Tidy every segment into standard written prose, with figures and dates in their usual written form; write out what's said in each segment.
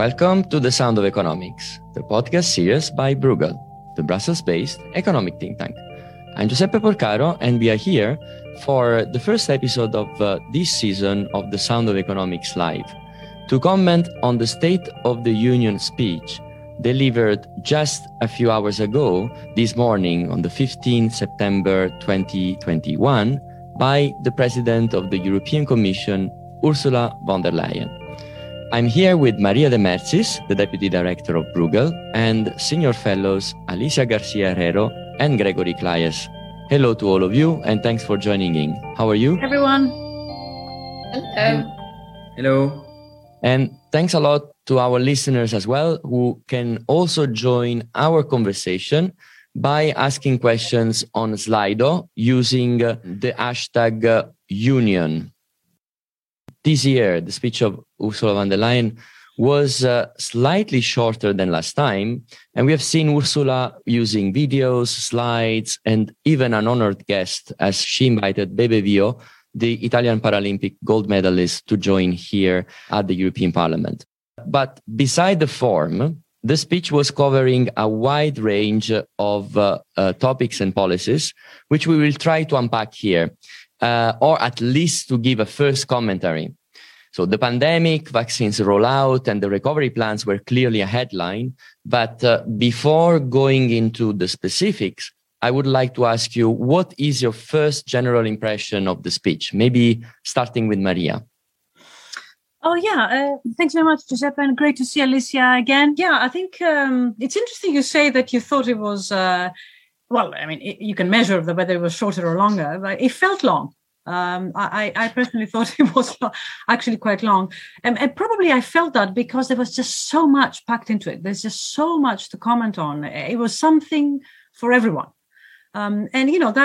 Welcome to The Sound of Economics, the podcast series by Bruegel, the Brussels-based economic think tank. I'm Giuseppe Porcaro, and we are here for the first episode of this season of The Sound of Economics Live to comment on the State of the Union speech delivered just a few hours ago, this morning on the 15th September 2021, by the President of the European Commission, Ursula von der Leyen. I'm here with Maria de Mercis, the Deputy Director of Bruegel, and Senior Fellows Alicia Garcia Herrero and Gregory Claes. Hello to all of you, and thanks for joining in. How are you? Everyone. Hello. Hello. And thanks a lot to our listeners as well, who can also join our conversation by asking questions on Slido using the hashtag Union. This year, the speech of Ursula von der Leyen was slightly shorter than last time, and we have seen Ursula using videos, slides, and even an honored guest as she invited Bebe Vio, the Italian Paralympic gold medalist, to join here at the European Parliament. But beside the form, the speech was covering a wide range of topics and policies, which we will try to unpack here. Or at least to give a first commentary. So the pandemic, vaccines rollout, and the recovery plans were clearly a headline. But before going into the specifics, I would like to ask you, what is your first general impression of the speech? Maybe starting with Maria. Oh, yeah. Thanks very much, Giuseppe, and great to see Alicia again. Yeah, I think it's interesting you say that you thought it was... you can measure whether it was shorter or longer, but it felt long. I personally thought it was actually quite long. And probably I felt that because there was just so much packed into it. There's just so much to comment on. It was something for everyone. That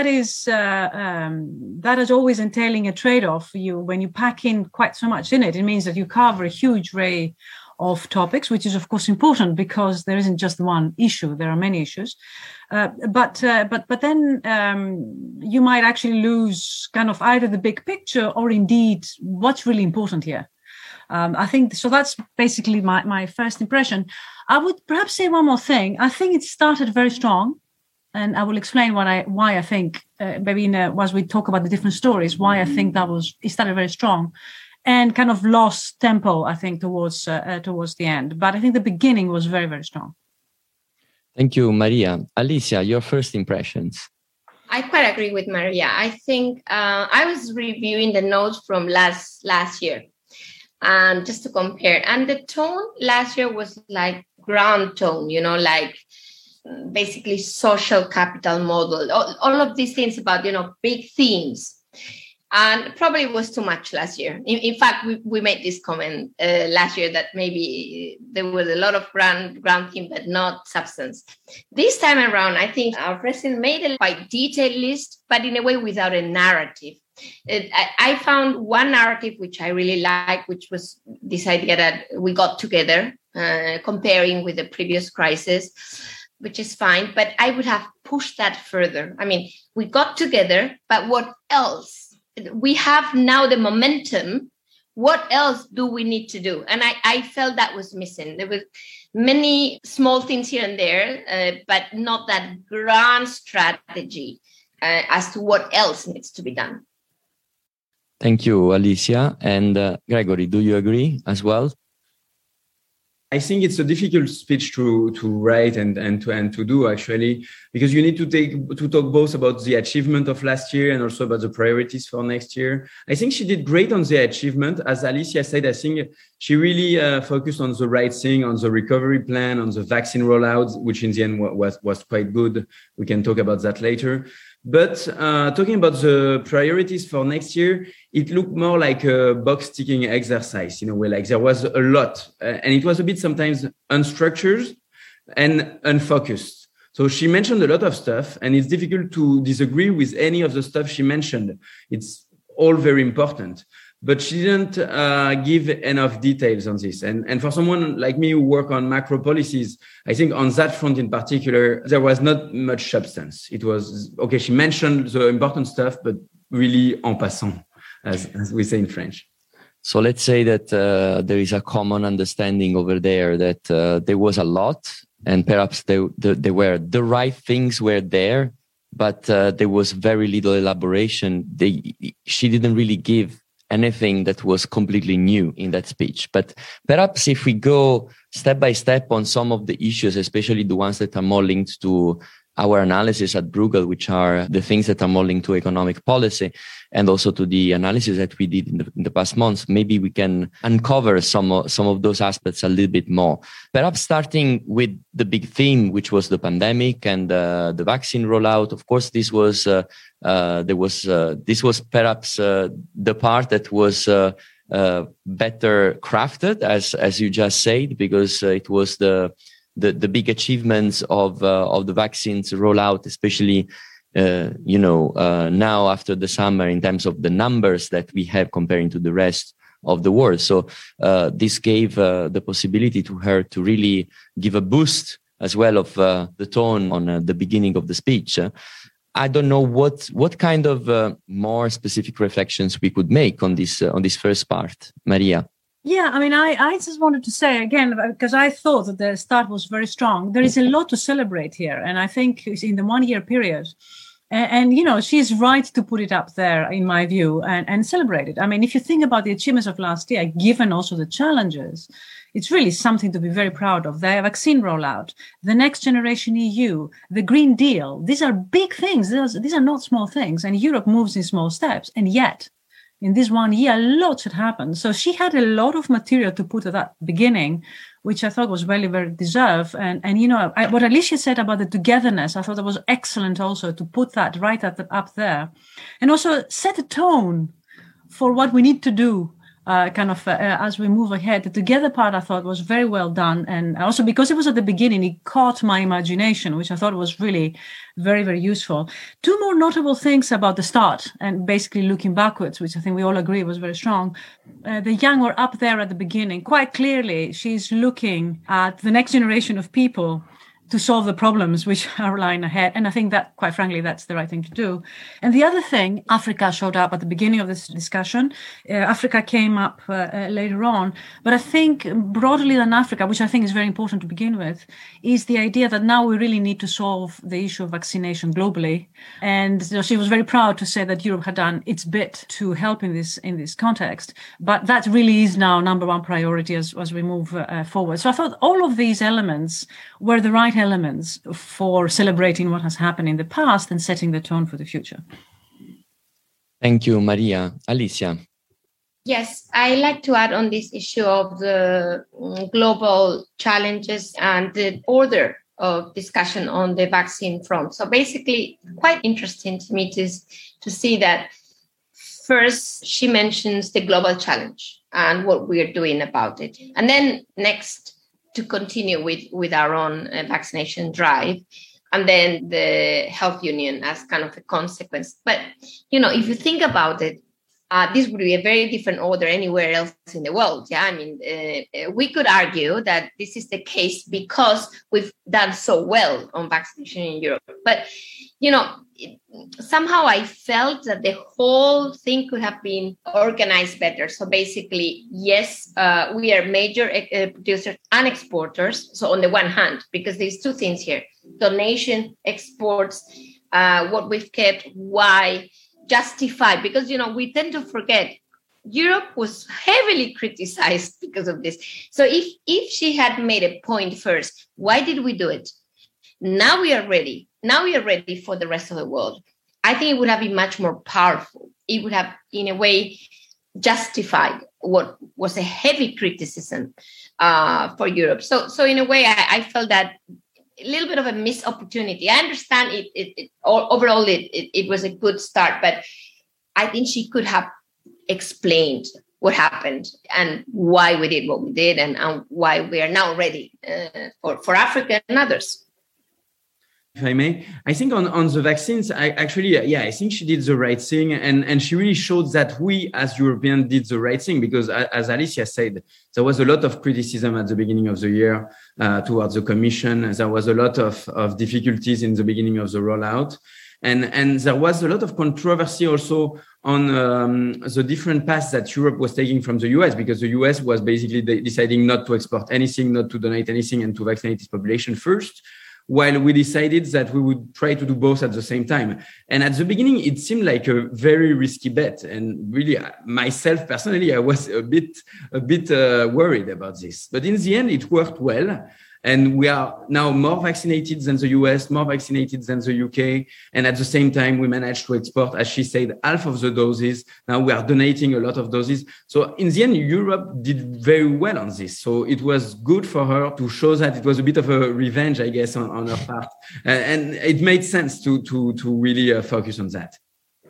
is always entailing a trade-off for you. When you pack in quite so much in it, it means that you cover a huge array of topics, which is of course important because there isn't just one issue; there are many issues. But then you might actually lose kind of either the big picture or indeed what's really important here. I think so. That's basically my first impression. I would perhaps say one more thing. I think it started very strong, and I will explain why I think maybe as we talk about the different stories, why I think it started very strong. And kind of lost tempo, I think, towards the end. But I think the beginning was very, very strong. Thank you, Maria. Alicia, your first impressions. I quite agree with Maria. I think I was reviewing the notes from last year, and just to compare. And the tone last year was like ground tone, like basically social capital model, all of these things about, big themes. And probably it was too much last year. In fact, we made this comment last year that maybe there was a lot of ground theme, but not substance. This time around, I think our president made a quite detailed list, but in a way without a narrative. I found one narrative which I really like, which was this idea that we got together, comparing with the previous crisis, which is fine. But I would have pushed that further. I mean, we got together, but what else? We have now the momentum. What else do we need to do? And I felt that was missing. There were many small things here and there, but not that grand strategy as to what else needs to be done. Thank you, Alicia. And Gregory, do you agree as well? I think it's a difficult speech to write and to do, actually, because you need to talk both about the achievement of last year and also about the priorities for next year. I think she did great on the achievement. As Alicia said, I think she really focused on the right thing, on the recovery plan, on the vaccine rollout, which in the end was quite good. We can talk about that later. But talking about the priorities for next year, it looked more like a box-ticking exercise, where like there was a lot. And it was a bit sometimes unstructured and unfocused. So she mentioned a lot of stuff, and it's difficult to disagree with any of the stuff she mentioned. It's all very important. But she didn't give enough details on this. And for someone like me who work on macro policies, I think on that front in particular, there was not much substance. It was, okay, she mentioned the important stuff, but really en passant, as we say in French. So let's say that there is a common understanding over there that there was a lot, and perhaps there were the right things were there, but there was very little elaboration. She didn't really give anything that was completely new in that speech. But perhaps if we go step by step on some of the issues, especially the ones that are more linked to our analysis at Bruegel, which are the things that are more linked to economic policy, and also to the analysis that we did in the past months, maybe we can uncover some of those aspects a little bit more. Perhaps starting with the big theme, which was the pandemic and the vaccine rollout. Of course, this was perhaps the part that was better crafted, as you just said, because it was the big achievements of the vaccines rollout, especially now after the summer, in terms of the numbers that we have comparing to the rest of the world. So this gave the possibility to her to really give a boost as well of the tone on the beginning of the speech. I don't know what kind of more specific reflections we could make on this first part, Maria. Yeah, I mean, I just wanted to say again, because I thought that the start was very strong. There is a lot to celebrate here. And I think in the 1 year period, and she's right to put it up there, in my view, and celebrate it. I mean, if you think about the achievements of last year, given also the challenges, it's really something to be very proud of. The vaccine rollout, the Next Generation EU, the Green Deal, these are big things. These are not small things. And Europe moves in small steps. And yet, in this 1 year, a lot had happened. So she had a lot of material to put at that beginning, which I thought was very, very deserved. And what Alicia said about the togetherness, I thought that was excellent also to put that right up there. And also set a tone for what we need to do as we move ahead. The together part, I thought, was very well done. And also because it was at the beginning, it caught my imagination, which I thought was really very, very useful. Two more notable things about the start and basically looking backwards, which I think we all agree was very strong. The young were up there at the beginning. Quite clearly, she's looking at the next generation of people to solve the problems which are lying ahead. And I think that, quite frankly, that's the right thing to do. And the other thing, Africa showed up at the beginning of this discussion. Africa came up later on. But I think broadly than Africa, which I think is very important to begin with, is the idea that now we really need to solve the issue of vaccination globally. And she was very proud to say that Europe had done its bit to help in this context. But that really is now number one priority as we move forward. So I thought all of these elements were the right elements for celebrating what has happened in the past and setting the tone for the future. Thank you, Maria. Alicia. Yes, I like to add on this issue of the global challenges and the order of discussion on the vaccine front. So basically, quite interesting to me to see that first she mentions the global challenge and what we're doing about it. And then next, to continue with our own vaccination drive, and then the health union as kind of a consequence. But, if you think about it, this would be a very different order anywhere else in the world. Yeah, I mean, we could argue that this is the case because we've done so well on vaccination in Europe. But, somehow I felt that the whole thing could have been organized better. So basically, yes, we are major producers and exporters. So on the one hand, because there's two things here, donation, exports, what we've kept, why, justify, because, we tend to forget Europe was heavily criticized because of this. So if she had made a point first, why did we do it? Now we are ready. Now we are ready for the rest of the world. I think it would have been much more powerful. It would have, in a way, justified what was a heavy criticism for Europe. So in a way, I felt that a little bit of a missed opportunity. I understand overall it was a good start, but I think she could have explained what happened and why we did what we did and why we are now ready for Africa and others. If I may, I think on the vaccines, I think she did the right thing. And she really showed that we as Europeans did the right thing, because as Alicia said, there was a lot of criticism at the beginning of the year towards the Commission. There was a lot of difficulties in the beginning of the rollout. And there was a lot of controversy also on the different paths that Europe was taking from the US, because the US was basically deciding not to export anything, not to donate anything, and to vaccinate its population first, while we decided that we would try to do both at the same time. And at the beginning, it seemed like a very risky bet. And really, myself personally, I was a bit worried about this. But in the end, it worked well. And we are now more vaccinated than the US, more vaccinated than the UK. And at the same time, we managed to export, as she said, half of the doses. Now we are donating a lot of doses. So in the end, Europe did very well on this. So it was good for her to show that it was a bit of a revenge, I guess, on her part. And it made sense to really focus on that.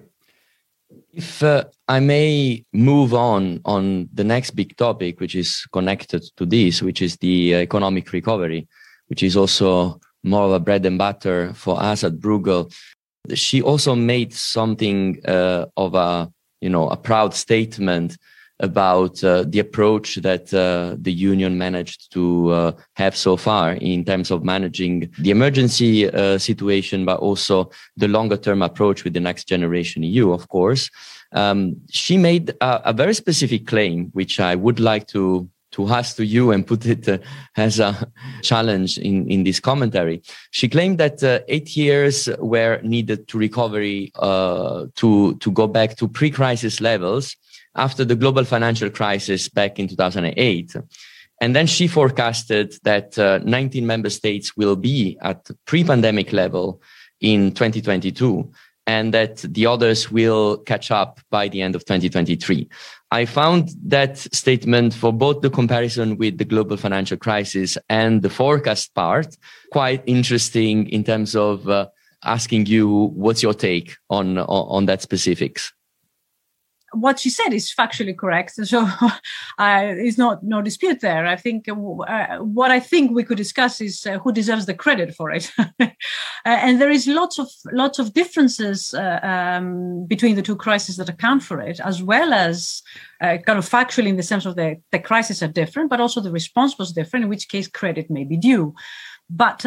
If I may move on the next big topic, which is connected to this, which is the economic recovery, which is also more of a bread and butter for us at Bruegel. She also made something of a proud statement about the approach that the union managed to have so far in terms of managing the emergency situation, but also the longer term approach with the Next Generation EU, of course. She made a very specific claim, which I would like to ask to you and put it as a challenge in this commentary. She claimed that 8 years were needed to recovery to go back to pre-crisis levels after the global financial crisis back in 2008. And then she forecasted that 19 member states will be at pre-pandemic level in 2022, and that the others will catch up by the end of 2023. I found that statement, for both the comparison with the global financial crisis and the forecast part, quite interesting in terms of asking you what's your take on that specifics. What she said is factually correct. So there's no dispute there. I think what I think we could discuss is who deserves the credit for it. And there is lots of differences between the two crises that account for it, as well as kind of factually in the sense of the crises are different, but also the response was different, in which case credit may be due. But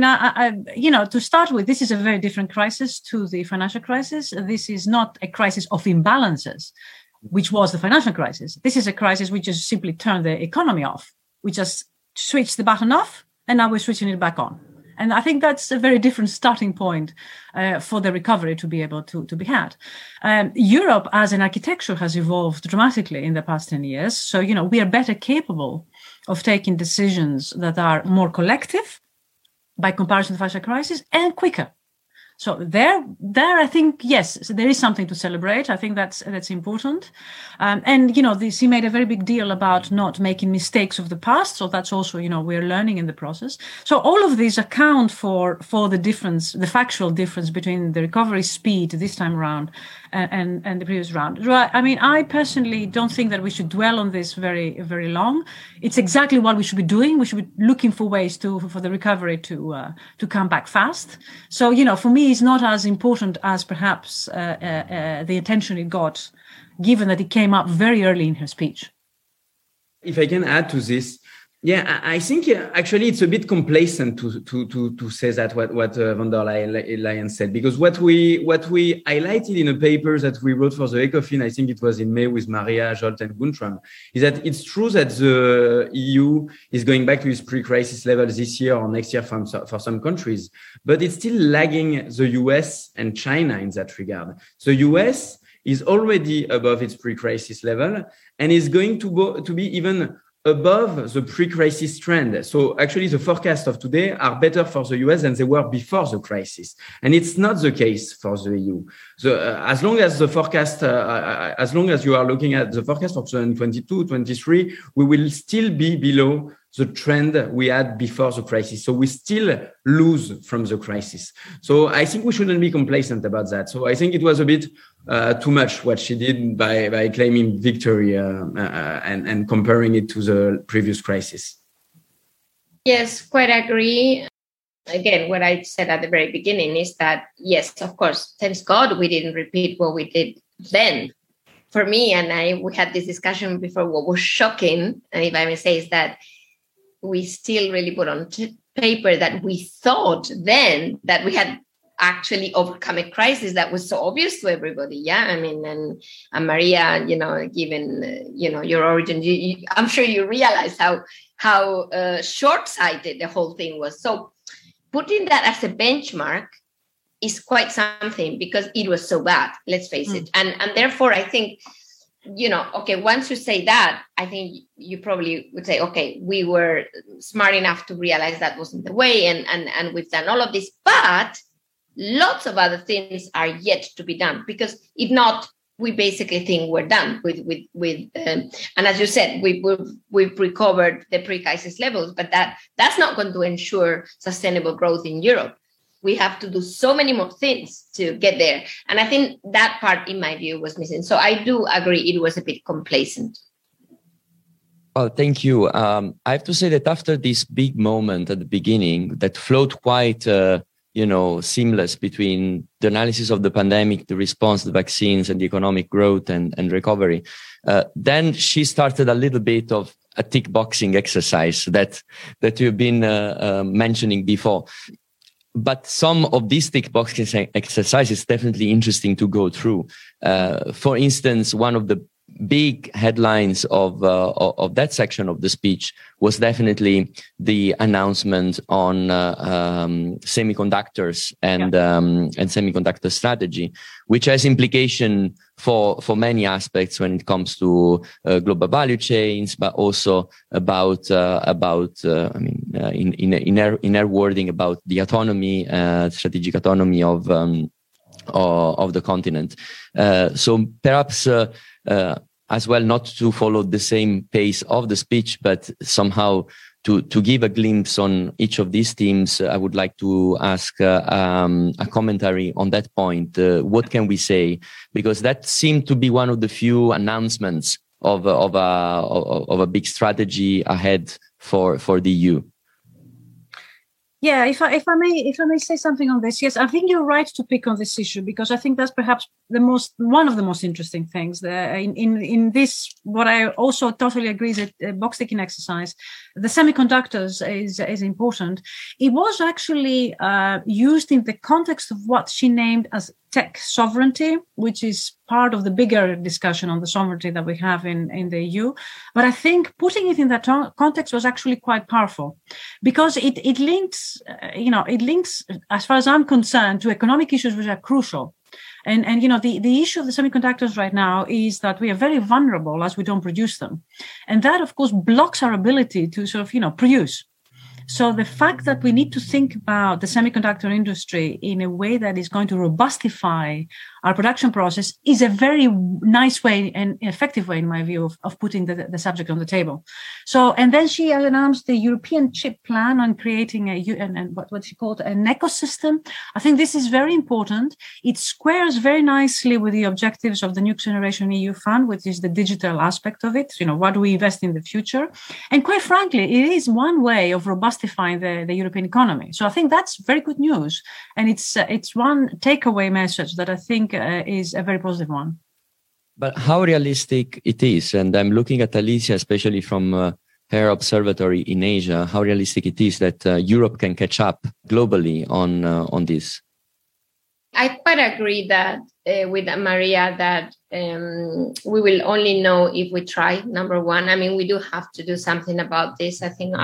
to start with, this is a very different crisis to the financial crisis. This is not a crisis of imbalances, which was the financial crisis. This is a crisis we just simply turned the economy off. We just switched the button off, and now we're switching it back on. And I think that's a very different starting point for the recovery to be able to be had. Europe as an architecture has evolved dramatically in the past 10 years. So, we are better capable of taking decisions that are more collective by comparison to the financial crisis, and quicker. So there, I think, yes, so there is something to celebrate. I think that's important. She made a very big deal about not making mistakes of the past. So that's also, we're learning in the process. So all of these account for the difference, the factual difference between the recovery speed this time around and the previous round. Right. I mean, I personally don't think that we should dwell on this very, very long. It's exactly what we should be doing. We should be looking for ways for the recovery to come back fast. So, for me, it's not as important as perhaps the attention it got, given that it came up very early in her speech. If I can add to this, yeah, I think actually it's a bit complacent to say that what von der Leyen said, because what we highlighted in a paper that we wrote for the ECOFIN, I think it was in May with Maria, Zsolt, and Guntram, is that it's true that the EU is going back to its pre-crisis level this year or next year for some countries, but it's still lagging the US and China in that regard. The US is already above its pre-crisis level and is going to be even above the pre-crisis trend. So actually the forecasts of today are better for the US than they were before the crisis. And it's not the case for the EU. As long as the forecast, as long as you are looking at the forecast for 2022, 23, we will still be below the trend we had before the crisis. So we still lose from the crisis. So I think we shouldn't be complacent about that. So I think it was a bit too much what she did by claiming victory and comparing it to the previous crisis. Yes, quite agree. Again, what I said at the very beginning is that, yes, of course, thanks God we didn't repeat what we did then. For me, we had this discussion before, what was shocking, and if I may say, is that we still really put on paper that we thought then that we had actually overcome a crisis that was so obvious to everybody. Yeah, I mean, and Maria, given your origin, I'm sure you realize how short-sighted the whole thing was. So putting that as a benchmark is quite something, because it was so bad, let's face it. And therefore, I think, okay, once you say that, I think you probably would say, okay, we were smart enough to realize that wasn't the way, and we've done all of this, but lots of other things are yet to be done, because if not, we basically think we're done with and as you said, we've recovered the pre-crisis levels, but that's not going to ensure sustainable growth in Europe. We have to do so many more things to get there. And I think that part, in my view, was missing. So I do agree it was a bit complacent. Well, thank you. I have to say that after this big moment at the beginning that flowed quite, seamless between the analysis of the pandemic, the response to the vaccines, and the economic growth and recovery, then she started a little bit of a tick boxing exercise that you've been mentioning before. But some of these tick boxing exercises is definitely interesting to go through. For instance, one of the big headlines of that section of the speech was definitely the announcement on semiconductors and semiconductor strategy, which has implication for many aspects when it comes to global value chains, but also about in her wording about the autonomy, strategic autonomy of the continent. So perhaps. As well, not to follow the same pace of the speech, but somehow to give a glimpse on each of these themes, I would like to ask a commentary on that point. What can we say? Because that seemed to be one of the few announcements of a big strategy ahead for the EU. Yeah, if I may say something on this, yes, I think you're right to pick on this issue, because I think that's perhaps one of the most interesting things in this. What I also totally agree is a box ticking exercise. The semiconductors is important. It was actually used in the context of what she named as tech sovereignty, which is part of the bigger discussion on the sovereignty that we have in the EU. But I think putting it in that context was actually quite powerful, because it links, as far as I'm concerned, to economic issues which are crucial. And the issue of the semiconductors right now is that we are very vulnerable as we don't produce them. And that, of course, blocks our ability to sort of, produce. So the fact that we need to think about the semiconductor industry in a way that is going to robustify our production process is a very nice way and effective way, in my view, of putting the subject on the table. So, and then she announced the European chip plan on creating what she called an ecosystem. I think this is very important. It squares very nicely with the objectives of the Next Generation EU Fund, which is the digital aspect of it. What do we invest in the future? And quite frankly, it is one way of robustifying the European economy. So I think that's very good news. And it's one takeaway message that I think is a very positive one. But how realistic it is, and I'm looking at Alicia, especially from her observatory in Asia, how realistic it is that Europe can catch up globally on this. I quite agree that with Maria that we will only know if we try. Number one, I mean, we do have to do something about this. I think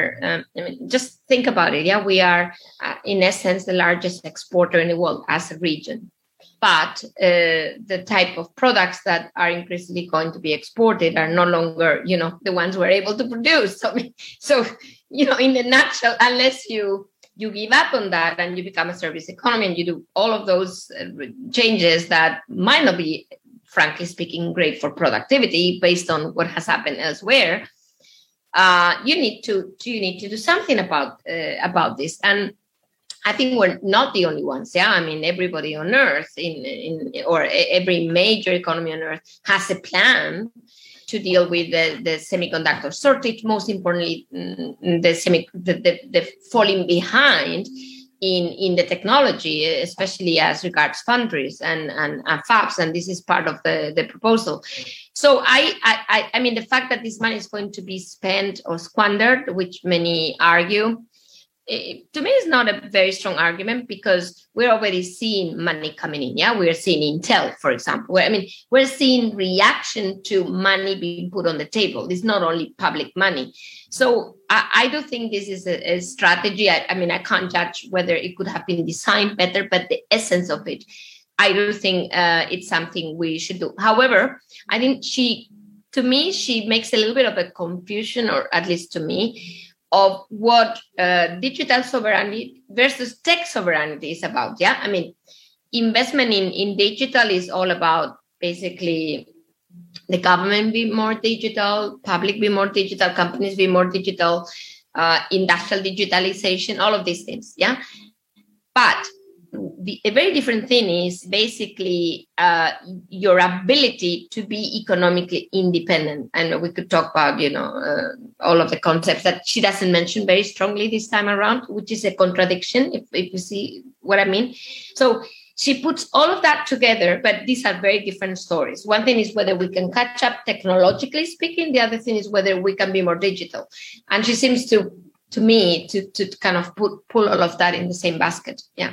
just think about it. Yeah, we are in essence the largest exporter in the world as a region. But the type of products that are increasingly going to be exported are no longer, the ones we're able to produce. So in a nutshell, unless you give up on that and you become a service economy and you do all of those changes that might not be, frankly speaking, great for productivity based on what has happened elsewhere, you need to do something about this. And I think we're not the only ones. Yeah, I mean, everybody on Earth, or every major economy on Earth, has a plan to deal with the semiconductor shortage. Most importantly, the falling behind in the technology, especially as regards foundries and fabs. And this is part of the proposal. So I mean, the fact that this money is going to be spent or squandered, which many argue, to me, it's not a very strong argument because we're already seeing money coming in. Yeah, we're seeing Intel, for example. We're seeing reaction to money being put on the table. It's not only public money. So I do think this is a strategy. I can't judge whether it could have been designed better, but the essence of it, I do think it's something we should do. However, I think she makes a little bit of a confusion, or at least to me, of what digital sovereignty versus tech sovereignty is about. Yeah, investment in digital is all about basically the government be more digital, public be more digital, companies be more digital, industrial digitalization, all of these things. Yeah, but a very different thing is basically your ability to be economically independent. And we could talk about, all of the concepts that she doesn't mention very strongly this time around, which is a contradiction, if you see what I mean. So she puts all of that together, but these are very different stories. One thing is whether we can catch up technologically speaking. The other thing is whether we can be more digital. And she seems to me to kind of pull all of that in the same basket. Yeah.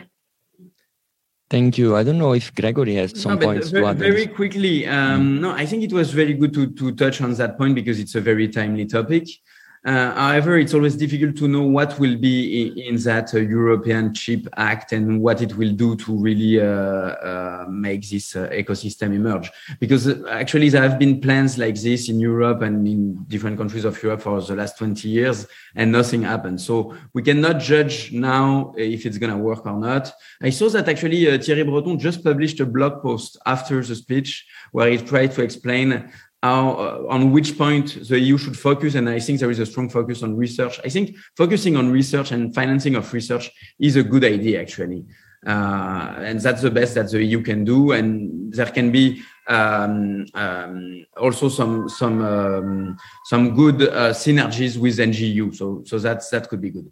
Thank you. I don't know if Gregory has some points to add. Very quickly, no, I think it was very good to touch on that point because it's a very timely topic. However, it's always difficult to know what will be in that European Chip Act and what it will do to really make this ecosystem emerge. Because actually there have been plans like this in Europe and in different countries of Europe for the last 20 years and nothing happened. So we cannot judge now if it's going to work or not. I saw that actually Thierry Breton just published a blog post after the speech where he tried to explain on which point the EU should focus. And I think there is a strong focus on research. I think focusing on research and financing of research is a good idea, actually. And that's the best that the EU can do. And there can be also some good synergies with NGU. So that could be good.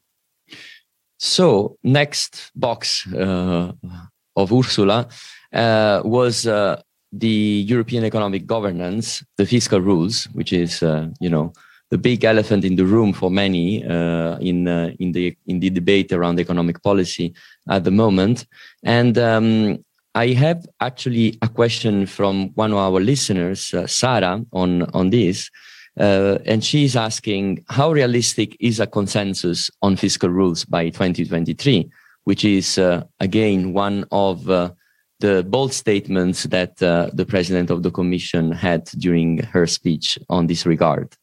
So next box of Ursula was the European economic governance, the fiscal rules, which is, the big elephant in the room for many in the debate around economic policy at the moment. And I have actually a question from one of our listeners, Sarah, on this. And she's asking, how realistic is a consensus on fiscal rules by 2023, which is, again, one of the bold statements that the president of the Commission had during her speech on this regard.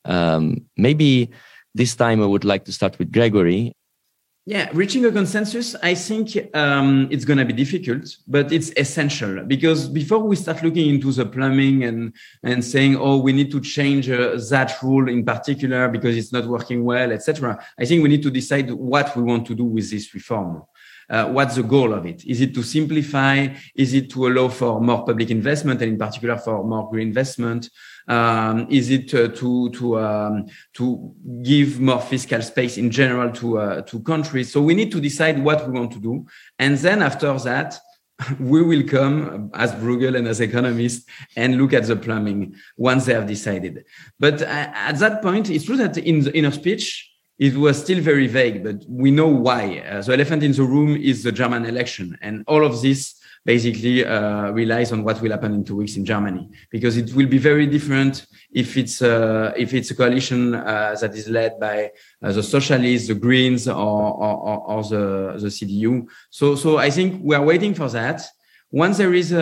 Maybe this time I would like to start with Gregory. Yeah, reaching a consensus, I think it's going to be difficult, but it's essential because before we start looking into the plumbing and saying, oh, we need to change that rule in particular because it's not working well, etc., I think we need to decide what we want to do with this reform. What's the goal of it? Is it to simplify? Is it to allow for more public investment and in particular for more green investment? Is it to give more fiscal space in general to countries? So we need to decide what we want to do. And then after that, we will come as Bruegel and as economists and look at the plumbing once they have decided. But at that point, it's true that in her speech, it was still very vague, but we know why. The elephant in the room is the German election. And all of this basically relies on what will happen in 2 weeks in Germany, because it will be very different if it's a coalition that is led by the Socialists, the Greens, or the CDU. So I think we are waiting for that. Once there is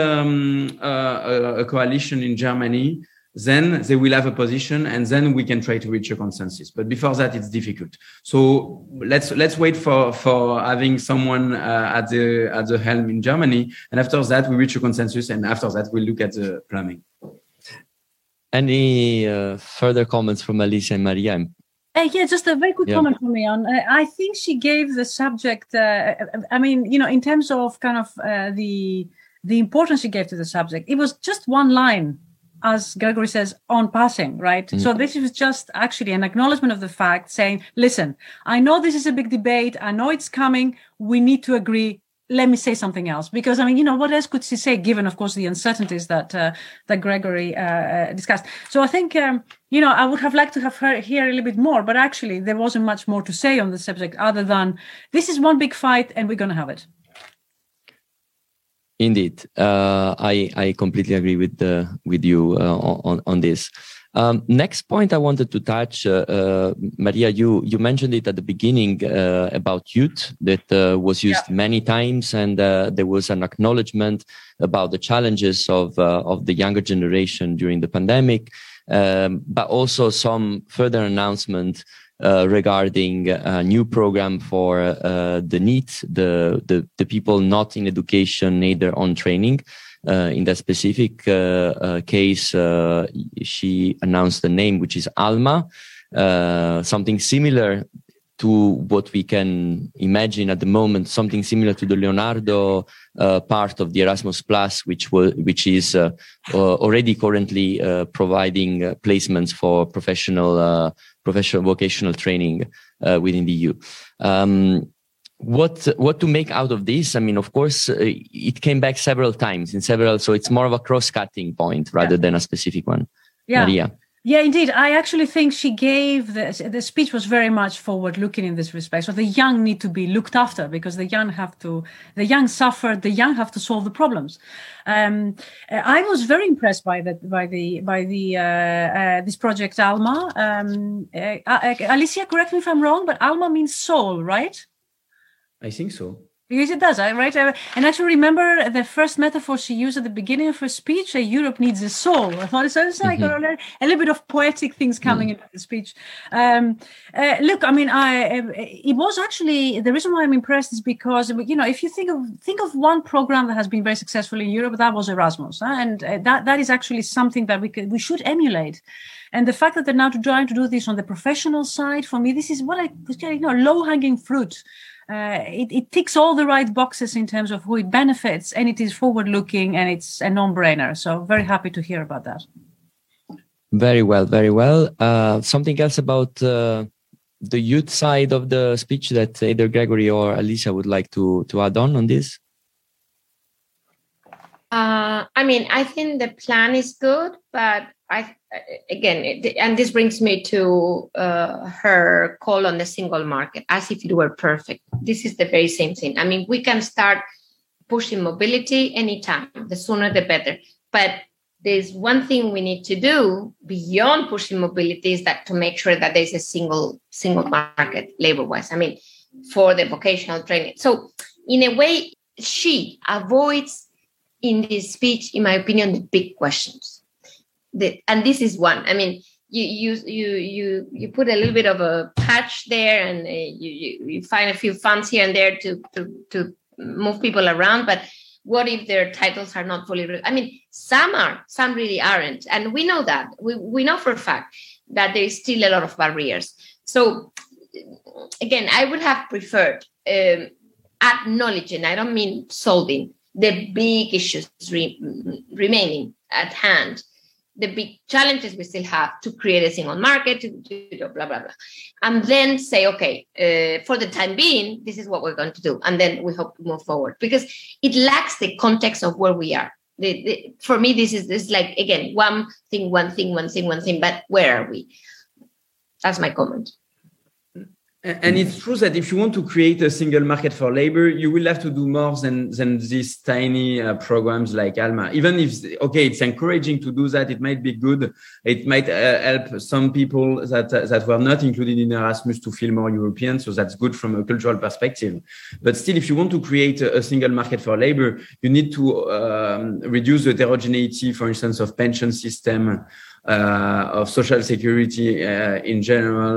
a coalition in Germany, then they will have a position and then we can try to reach a consensus. But before that, it's difficult. So let's wait for having someone at the helm in Germany. And after that, we reach a consensus. And after that, we'll look at the plumbing. Any further comments from Alicia and Maria? Yeah, just a very quick comment from me on. I think she gave the subject. In terms of kind of the importance she gave to the subject, it was just one line, as Gregory says, on passing, right? Mm. So this is just actually an acknowledgement of the fact, saying, listen, I know this is a big debate. I know it's coming. We need to agree. let me say something else, because I mean, what else could she say, given, of course, the uncertainties that Gregory discussed. So I think, I would have liked to have her hear a little bit more, but actually there wasn't much more to say on the subject other than this is one big fight and we're going to have it. Indeed, I completely agree with you on this. Next point I wanted to touch, Maria, you mentioned it at the beginning about youth that was used many times, and there was an acknowledgement about the challenges of the younger generation during the pandemic, but also some further announcement regarding a new program for the NEET, the people not in education, neither on training. In that specific case, she announced the name, which is ALMA, something similar to what we can imagine at the moment, something similar to the Leonardo part of the Erasmus Plus, which is already currently providing placements for professional vocational training within the EU. What to make out of this? I mean, of course, it came back several times so it's more of a cross-cutting point rather than a specific one. Yeah. Maria. Yeah, indeed. I actually think she gave the speech was very much forward-looking in this respect. So the young need to be looked after because the young suffer, the young have to solve the problems. I was very impressed by this project ALMA. Alicia, correct me if I'm wrong, but ALMA means soul, right? I think so. Because it does, right? And actually remember the first metaphor she used at the beginning of her speech, Europe needs a soul. I thought it's like a little bit of poetic things coming into the speech. Look, I mean, it was actually, the reason why I'm impressed is because, if you think of one program that has been very successful in Europe, that was Erasmus. And that is actually something that we should emulate. And the fact that they're now trying to do this on the professional side, for me, this is what low-hanging fruit. It ticks all the right boxes in terms of who it benefits, and it is forward-looking, and it's a non-brainer. So very happy to hear about that. Very well, very well. Something else about the youth side of the speech that either Gregory or Alicia would like to add on this? I think the plan is good, but and this brings me to her call on the single market, as if it were perfect. This is the very same thing. I mean, we can start pushing mobility anytime, the sooner the better. But there's one thing we need to do beyond pushing mobility is that to make sure that there's a single market labor-wise. I mean, for the vocational training. So in a way, she avoids in this speech, in my opinion, the big questions. And this is one. I mean, you put a little bit of a patch there, and you find a few funds here and there to move people around. But what if their titles are not fully? I mean, some are, some really aren't, and we know that. We know for a fact that there is still a lot of barriers. So again, I would have preferred acknowledging. I don't mean solving the big issues remaining at hand. The big challenges we still have to create a single market, blah, blah, blah. And then say, okay, for the time being, this is what we're going to do. And then we hope to move forward because it lacks the context of where we are. For me, this is like, again, one thing, but where are we? That's my comment. And it's true that if you want to create a single market for labor, you will have to do more than these tiny programs like ALMA. Even if, it's encouraging to do that, it might be good. It might help some people that were not included in Erasmus to feel more European. So that's good from a cultural perspective. But still, if you want to create a single market for labor, you need to reduce the heterogeneity, for instance, of pension system, of social security in general,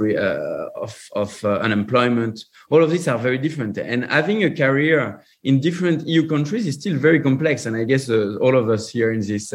of unemployment. All of these are very different, and having a career in different EU countries is still very complex. And I guess all of us here in this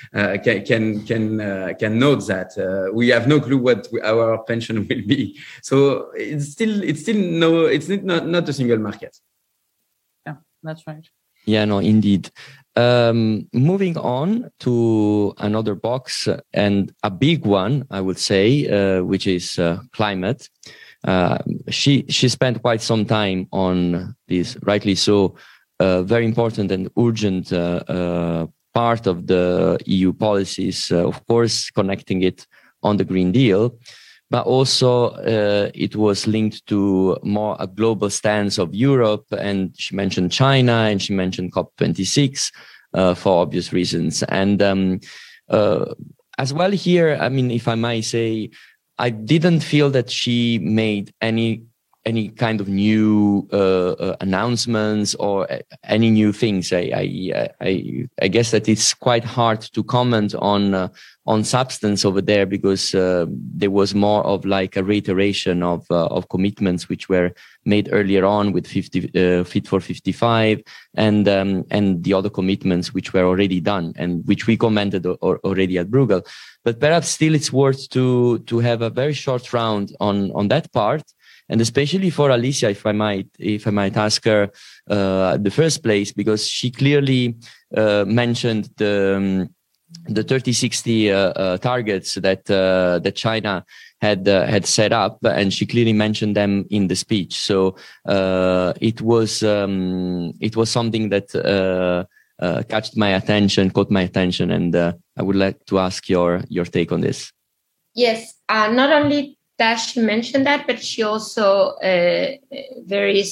can note that we have no clue what our pension will be. So it's not a single market. Yeah, that's right. Yeah, no, indeed. Moving on to another box and a big one, I would say, which is climate. She spent quite some time on this, rightly so, very important and urgent part of the EU policies, of course, connecting it on the Green Deal, but also it was linked to more a global stance of Europe. And she mentioned China and she mentioned COP26 for obvious reasons. And as well here, I mean, if I might say, I didn't feel that she made any kind of new announcements or any new things. I guess that it's quite hard to comment on substance over there, because there was more of like a reiteration of commitments which were made earlier on with Fit for 55 and the other commitments which were already done and which we commented already at Bruegel. But perhaps still it's worth to have a very short round on that part. And especially for Alicia, if I might ask her the first place, because she clearly mentioned the 30-60 targets that China had set up, and she clearly mentioned them in the speech. So it was something that caught my attention, and I would like to ask your take on this. Yes, not only that she mentioned that, but she also very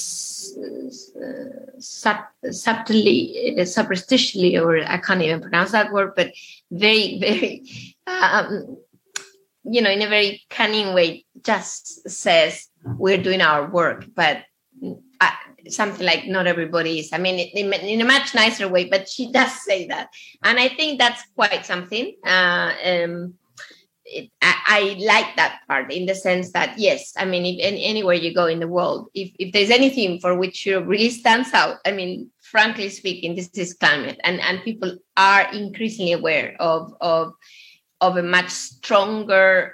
subtly, superstitiously, or I can't even pronounce that word, but very, very, in a very cunning way, just says we're doing our work, but something like not everybody is. I mean, in a much nicer way, but she does say that. And I think that's quite something. I like that part in the sense that, yes, I mean, if anywhere you go in the world, if there's anything for which Europe really stands out, I mean, frankly speaking, this is climate, and people are increasingly aware of a much stronger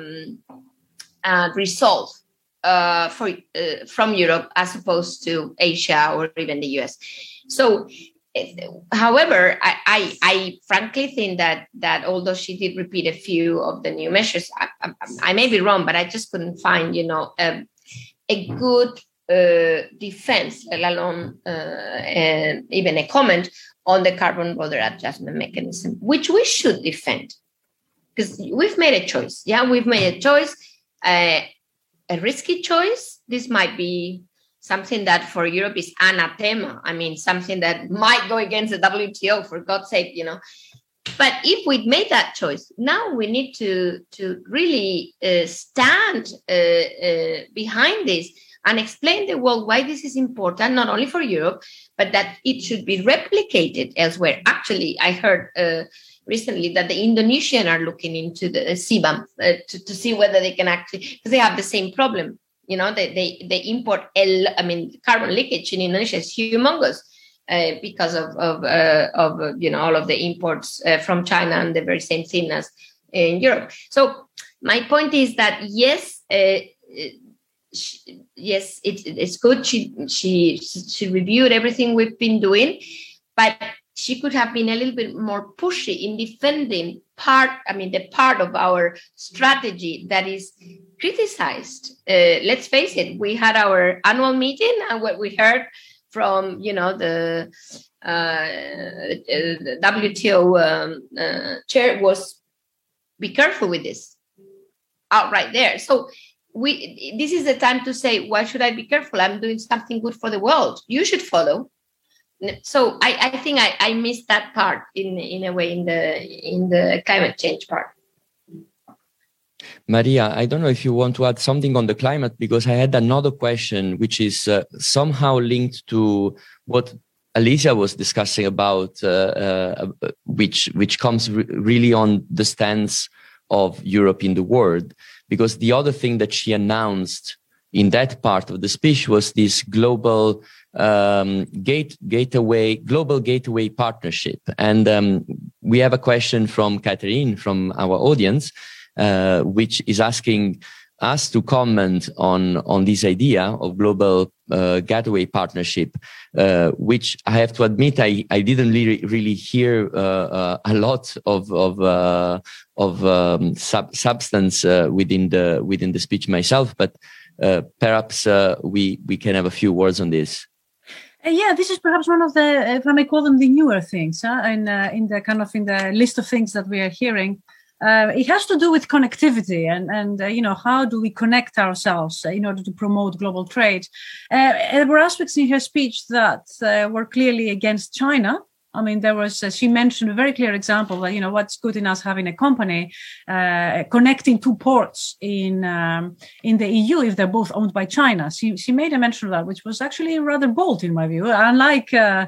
resolve from Europe as opposed to Asia or even the US. So, however, I frankly think that although she did repeat a few of the new measures, I may be wrong, but I just couldn't find, a good defense, let alone even a comment on the carbon border adjustment mechanism, which we should defend, because we've made a choice. Yeah, we've made a choice, a risky choice. This might be something that for Europe is anathema. I mean, something that might go against the WTO, for God's sake, But if we'd made that choice, now we need to really stand behind this and explain the world why this is important, not only for Europe, but that it should be replicated elsewhere. Actually, I heard recently that the Indonesian are looking into the CBAM to see whether they can actually, because they have the same problem. They import carbon leakage in Indonesia is humongous because of all of the imports from China, and the very same thing as in Europe. So my point is that yes, it's good. She reviewed everything we've been doing, but she could have been a little bit more pushy in defending the part of our strategy that is criticized. Let's face it, we had our annual meeting, and what we heard from the WTO chair was, be careful with this, outright there. So this is the time to say, why should I be careful? I'm doing something good for the world. You should follow. So I think I missed that part in a way in the climate change part. Maria, I don't know if you want to add something on the climate, because I had another question which is somehow linked to what Alicia was discussing about, which comes really on the stance of Europe in the world. Because the other thing that she announced in that part of the speech was this global global gateway partnership. And we have a question from Catherine from our audience, which is asking us to comment on this idea of global gateway partnership, which I have to admit I didn't really hear a lot of substance within the speech myself, but Perhaps we can have a few words on this. Yeah, this is perhaps one of the, if I may call them, the newer things in the list of things that we are hearing. It has to do with connectivity and how do we connect ourselves in order to promote global trade. There were aspects in her speech that were clearly against China. I mean, there was, she mentioned a very clear example that, what's good in us having a company connecting two ports in the EU if they're both owned by China. She made a mention of that, which was actually rather bold in my view. Unlike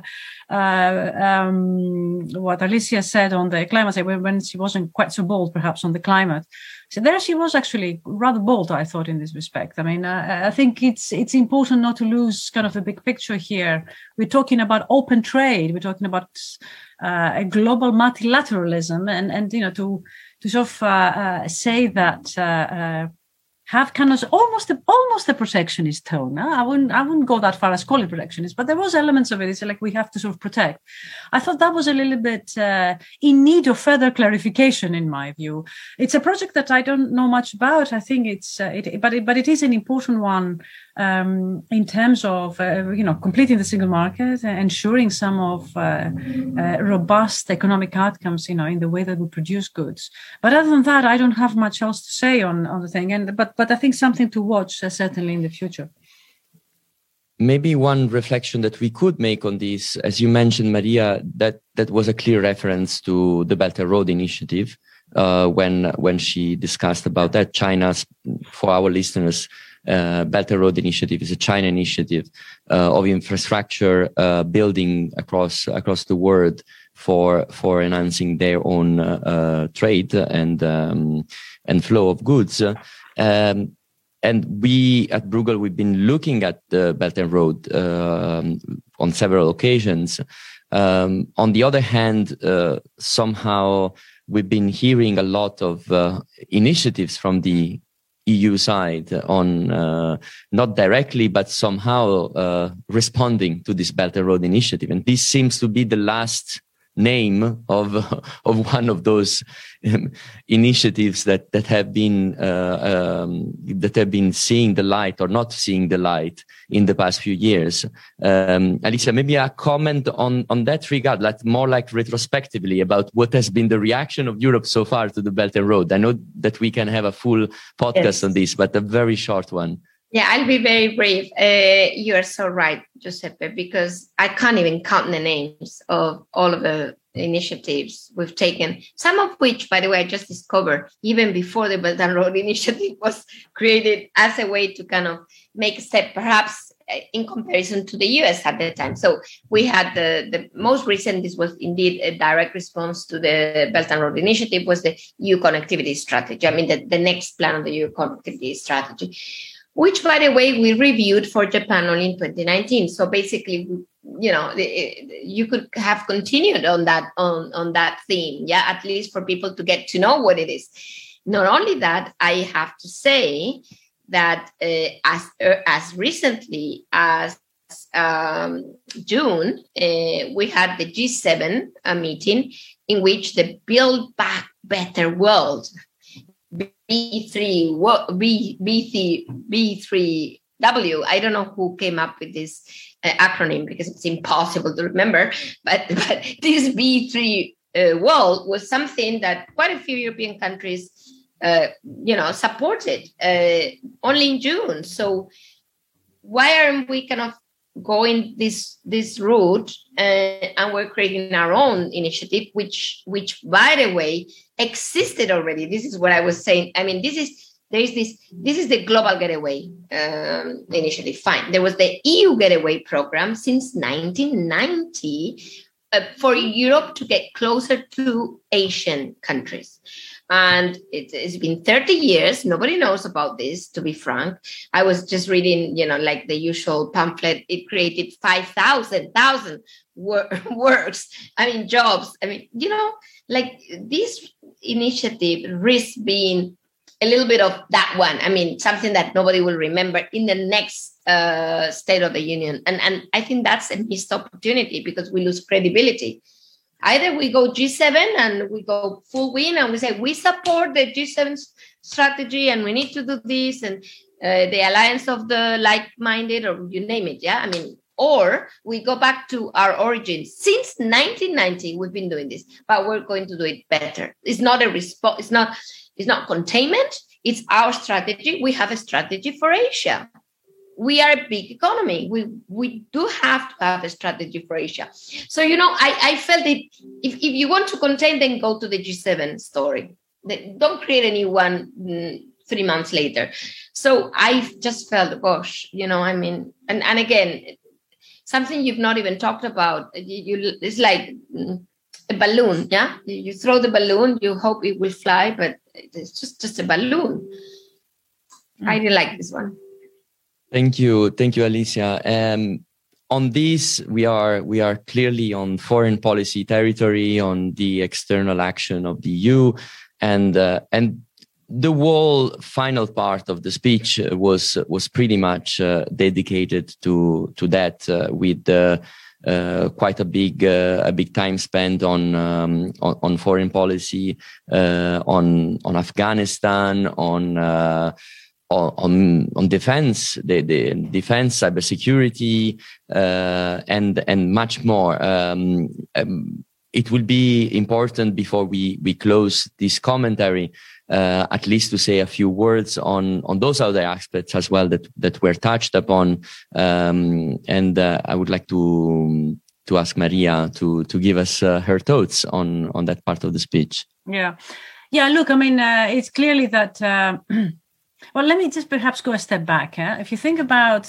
what Alicia said on the climate, when she wasn't quite so bold, perhaps, on the climate. So there she was actually rather bold, I thought, in this respect. I mean, I think it's important not to lose kind of the big picture here. We're talking about open trade. We're talking about a global multilateralism, and to sort of say that have kind of almost a protectionist tone. I wouldn't go that far as call it protectionist, but there was elements of it. It's like we have to sort of protect. I thought that was a little bit in need of further clarification, in my view. It's a project that I don't know much about. I think but it is an important one in terms of completing the single market, ensuring some of robust economic outcomes, in the way that we produce goods. But other than that, I don't have much else to say on the thing. But I think something to watch certainly in the future. Maybe one reflection that we could make on this, as you mentioned, Maria, that was a clear reference to the Belt and Road Initiative when she discussed about that. China's, for our listeners, Belt and Road Initiative is a China initiative of infrastructure building across the world for enhancing their own trade and flow of goods. And we at Bruegel, we've been looking at the Belt and Road on several occasions. On the other hand, somehow we've been hearing a lot of initiatives from the EU side on not directly, but somehow responding to this Belt and Road Initiative. And this seems to be the last name of one of those initiatives that have been seeing the light or not seeing the light in the past few years. Alicia, maybe a comment on that regard, more like retrospectively about what has been the reaction of Europe so far to the Belt and Road. I know that we can have a full podcast on this, but a very short one. Yeah, I'll be very brief. You are so right, Giuseppe, because I can't even count the names of all of the initiatives we've taken, some of which, by the way, I just discovered even before the Belt and Road Initiative was created as a way to kind of make a step, perhaps in comparison to the US at the time. So we had the most recent, this was indeed a direct response to the Belt and Road Initiative, was the EU Connectivity Strategy. I mean, the next plan of the EU Connectivity Strategy, which, by the way, we reviewed for Japan only in 2019. So basically, you could have continued on that theme, at least for people to get to know what it is. Not only that, I have to say that as recently as June, we had the G7 meeting in which the Build Back Better World, B3W. I don't know who came up with this acronym because it's impossible to remember. But this B3 world was something that quite a few European countries, supported only in June. So why aren't we kind of going this route and we're creating our own initiative, which by the way existed already? This is what I was saying. I mean, this is the Global Getaway Initiative. Fine. There was the EU Getaway Program since 1990 for Europe to get closer to Asian countries. And it's been 30 years. Nobody knows about this, to be frank. I was just reading, like the usual pamphlet. It created 5,000 works. I mean, jobs. I mean, like this initiative risks being a little bit of that one. I mean, something that nobody will remember in the next State of the Union. And I think that's a missed opportunity because we lose credibility. Either we go G7 and we go full win and we say we support the G7 strategy and we need to do this. And the alliance of the like-minded, or you name it. Yeah, I mean, or we go back to our origins. Since 1990, we've been doing this, but we're going to do it better. It's not a response. It's not containment. It's our strategy. We have a strategy for Asia. We are a big economy. We do have to have a strategy for Asia. So, I felt that if you want to contain, then go to the G7 story. Don't create a new one 3 months later. So I just felt, gosh, and again, something you've not even talked about. It's like a balloon, yeah? You throw the balloon, you hope it will fly, but it's just a balloon. I really like this one. Thank you, Alicia. On this, we are clearly on foreign policy territory, on the external action of the EU, and the whole final part of the speech was pretty much dedicated to that, with quite a big time spent on foreign policy, on Afghanistan, on defense, the defense, cybersecurity, and much more. It will be important before we close this commentary, at least to say a few words on those other aspects as well that were touched upon. And I would like to ask Maria to give us her thoughts on that part of the speech. Yeah. Look, I mean, it's clearly that. Well, let me just perhaps go a step back. If you think about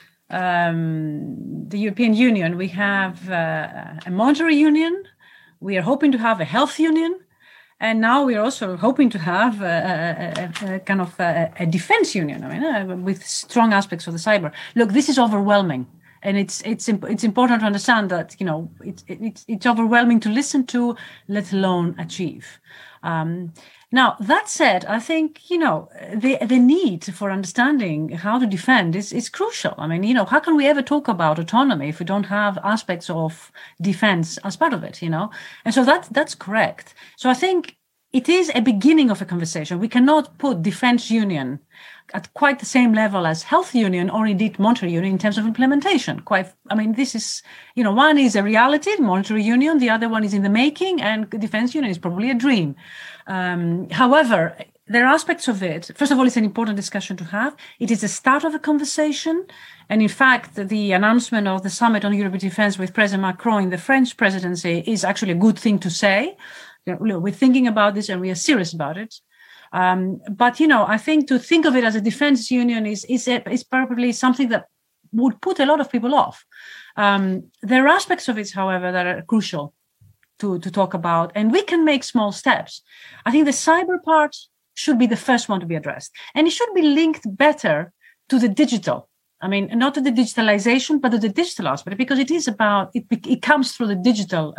the European Union, we have a monetary union. We are hoping to have a health union. And now we are also hoping to have a kind of a defense union, with strong aspects of the cyber. Look, this is overwhelming. And it's important to understand that, it's overwhelming to listen to, let alone achieve. Now, that said, I think, the need for understanding how to defend is crucial. I mean, how can we ever talk about autonomy if we don't have aspects of defense as part of it, And so that's correct. So I think it is a beginning of a conversation. We cannot put defense union at quite the same level as health union or indeed monetary union in terms of implementation. This is, one is a reality, monetary union, the other one is in the making, and defense union is probably a dream. However, there are aspects of it. First of all, it's an important discussion to have. It is the start of a conversation. And in fact, the announcement of the Summit on European Defense with President Macron in the French presidency is actually a good thing to say. We're thinking about this and we are serious about it. But I think to think of it as a defense union is probably something that would put a lot of people off. There are aspects of it, however, that are crucial to talk about, and we can make small steps. I think the cyber part should be the first one to be addressed, and it should be linked better to the digital. Not to the digitalization, but to the digital aspect, because it is about it comes through the digital.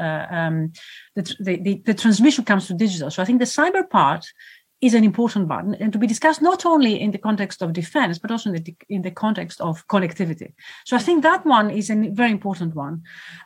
The transmission comes through digital. So I think the cyber part is an important part, and to be discussed not only in the context of defense, but also in the context of connectivity. So I think that one is a very important one.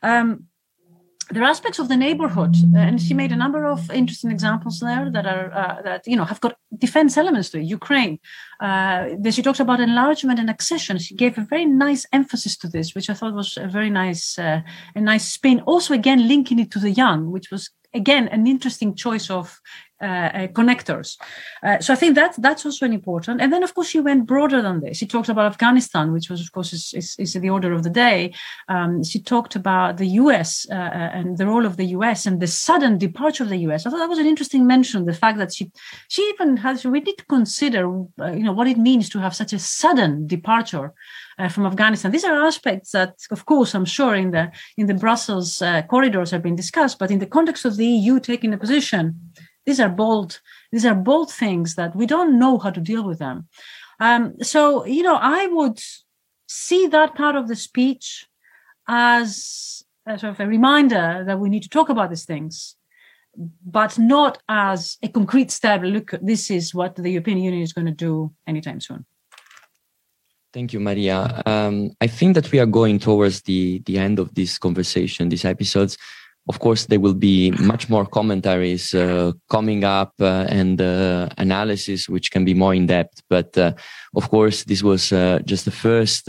There are aspects of the neighborhood, and she made a number of interesting examples there that are have got defense elements to it. Ukraine. She talks about enlargement and accession. She gave a very nice emphasis to this, which I thought was a very nice, a nice spin. Also, again, linking it to the young, which was again an interesting choice of connectors. So I think that's also an important. And then, of course, she went broader than this. She talked about Afghanistan, which was, of course, is the order of the day. She talked about the US and the role of the US and the sudden departure of the US. I thought that was an interesting mention, the fact that she even has, we need to consider, what it means to have such a sudden departure from Afghanistan. These are aspects that, of course, I'm sure in the Brussels corridors have been discussed, but in the context of the EU taking a position, these are bold things that we don't know how to deal with them. So, I would see that part of the speech as a sort of a reminder that we need to talk about these things, but not as a concrete step. Look, this is what the European Union is going to do anytime soon. Thank you, Maria. I think that we are going towards the end of this conversation, these episodes. of course, there will be much more commentaries coming up and analysis, which can be more in depth. But of course, this was just the first,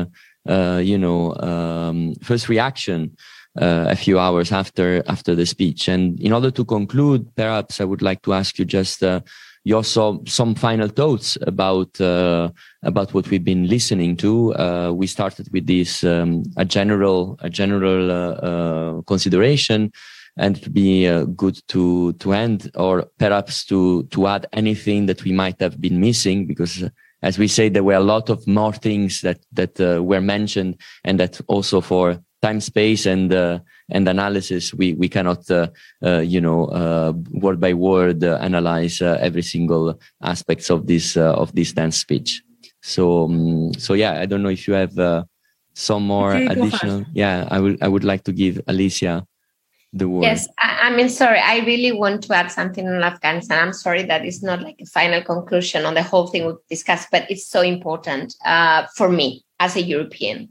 first reaction a few hours after the speech. And in order to conclude, perhaps I would like to ask you just some final thoughts about what we've been listening to. We started with this a general consideration, and it would be good to end, or perhaps to add anything that we might have been missing, because as we say, there were a lot of more things that were mentioned, and that also for time, space, and analysis, we cannot, word by word analyze every single aspects of this dance speech. So yeah, I don't know if you have some more additional. Yeah, I would like to give Alicia the word. Yes, I mean, sorry, I really want to add something on Afghanistan. I'm sorry that it's not like a final conclusion on the whole thing we've discussed, but it's so important for me as a European.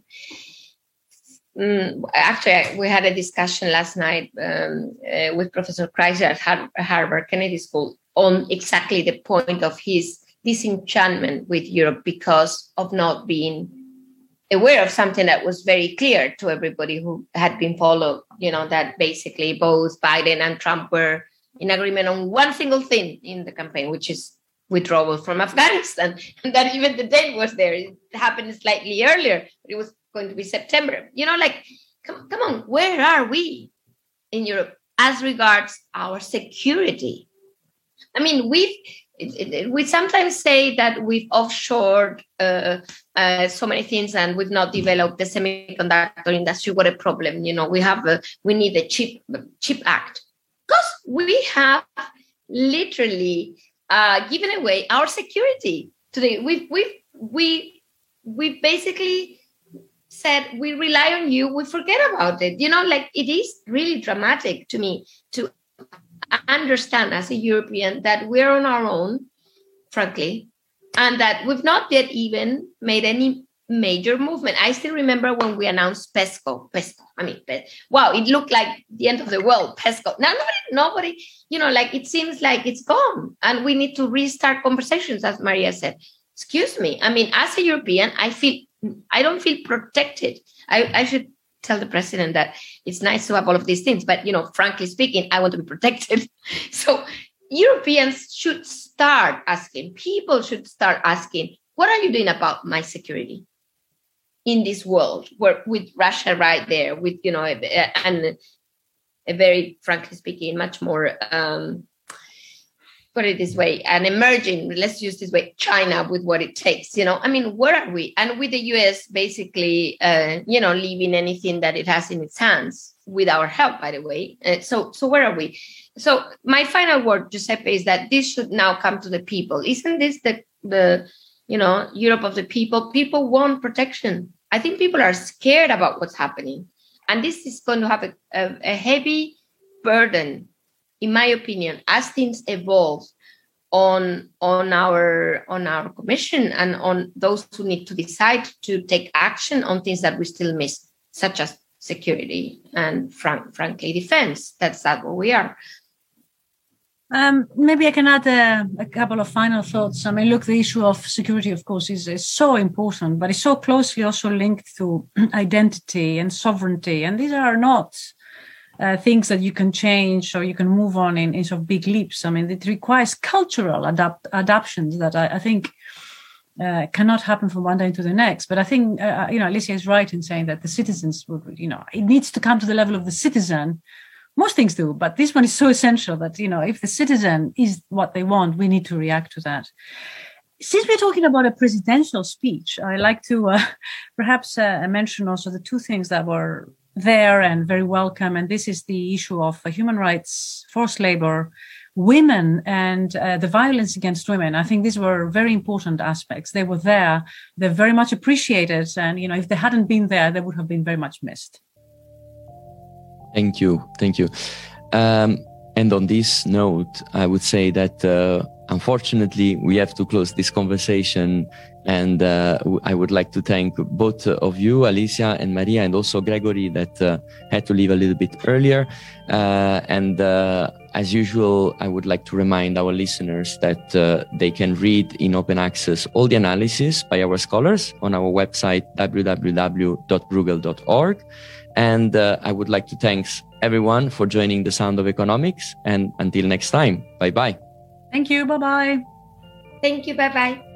Actually, we had a discussion last night with Professor Kreiser at Harvard Kennedy School on exactly the point of his disenchantment with Europe because of not being aware of something that was very clear to everybody who had been followed, that basically both Biden and Trump were in agreement on one single thing in the campaign, which is withdrawal from Afghanistan. And that even the date was there. It happened slightly earlier, but it was going to be September. Come on, where are we in Europe as regards our security? I mean, we sometimes say that we've offshored so many things and we've not developed the semiconductor industry. What a problem! We need a chip act, because we have literally given away our security today. We basically said we rely on you, we forget about it. It is really dramatic to me to understand as a European that we're on our own, frankly, and that we've not yet even made any major movement. I still remember when we announced PESCO. Wow, it looked like the end of the world, PESCO. Now nobody, it seems like it's gone, and we need to restart conversations, as Maria said. Excuse me. I mean, as a European, I don't feel protected. I should tell the president that it's nice to have all of these things, but frankly speaking, I want to be protected. So Europeans should start asking. People should start asking, what are you doing about my security in this world, where with Russia right there, with and a very, frankly speaking, much more. Put it this way, an emerging, let's use this way, China with what it takes, where are we? And with the US basically, leaving anything that it has in its hands with our help, by the way. So where are we? So my final word, Giuseppe, is that this should now come to the people. Isn't this the Europe of the people? People want protection. I think people are scared about what's happening. And this is going to have a heavy burden, in my opinion, as things evolve on our commission and on those who need to decide to take action on things that we still miss, such as security and frankly defense. That's what we are. Maybe I can add a couple of final thoughts. I mean, look, the issue of security, of course, is so important, but it's so closely also linked to identity and sovereignty. And these are not things that you can change or you can move on in sort of big leaps. I mean, it requires cultural adaptations that I think cannot happen from one day to the next. But I think, Alicia is right in saying that the citizens would, it needs to come to the level of the citizen. Most things do, but this one is so essential that, if the citizen is what they want, we need to react to that. Since we're talking about a presidential speech, I like to perhaps mention also the two things that were there and very welcome. And this is the issue of human rights, forced labor, women, and the violence against women. I think these were very important aspects. They were there. They're very much appreciated. And, if they hadn't been there, they would have been very much missed. Thank you. And on this note, I would say that unfortunately, we have to close this conversation. And I would like to thank both of you, Alicia and Maria, and also Gregory, that had to leave a little bit earlier. As usual, I would like to remind our listeners that they can read in open access all the analysis by our scholars on our website, www.bruegel.org. And I would like to thank everyone for joining The Sound of Economics. And until next time, bye-bye. Thank you. Bye-bye. Thank you. Bye-bye.